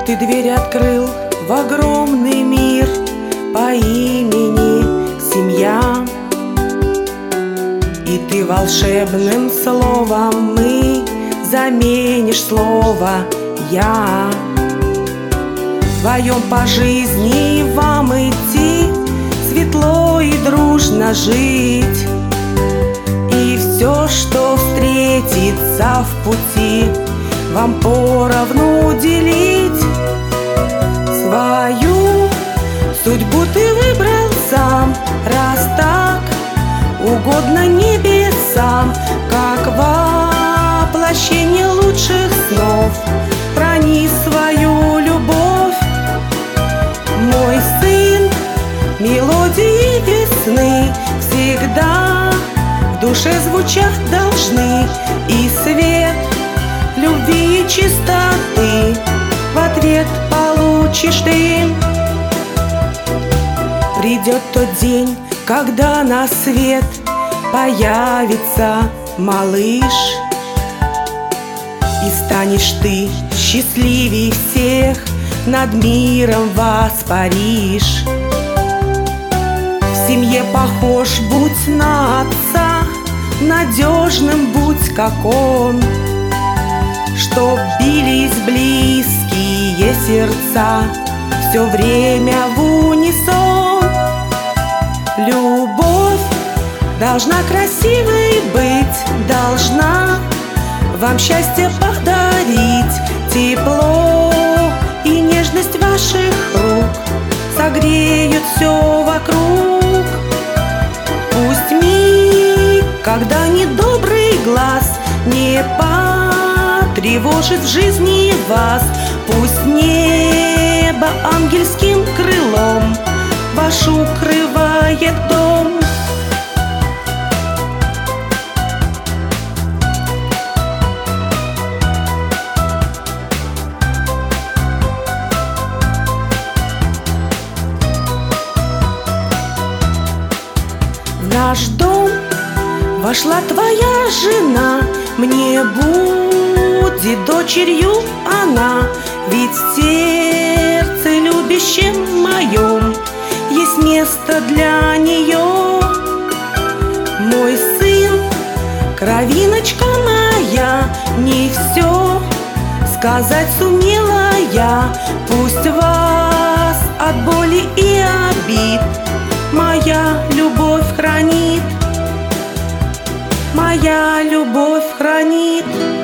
ты дверь открыл в огромный мир по имени семья. И ты волшебным словом мы заменишь слово «я». Вдвоем по жизни вам идти, светло и дружно жить. И все, что встретится в пути, вам поровну делить. Свою судьбу ты выбрал сам, раз так угодно небесам, как воплощение лучших снов. Храни свою любовь, мой сын, мелодии весны всегда в душе звучать должны. И свет любви и чистоты в ответ получишь ты. Придет тот день, когда на свет появится малыш, и станешь ты счастливей всех, над миром воспаришь. В семье похож будь на отца, надежным будь, как он, чтоб бились близкие сердца все время в унисон. Любовь должна красивой быть, должна вам счастье подарить. Тепло и нежность ваших рук согреют все вокруг. Пусть миг, когда недобрый глаз не потревожит в жизни вас, пусть небо ангельским крылом ваш укрывает дом. В наш дом вошла твоя жена, мне будет дочерью она, ведь в сердце любящем моем есть место для нее. Мой сын, кровиночка моя, не все сказать сумела я. Пусть вас от боли и обид моя любовь хранит, моя любовь хранит.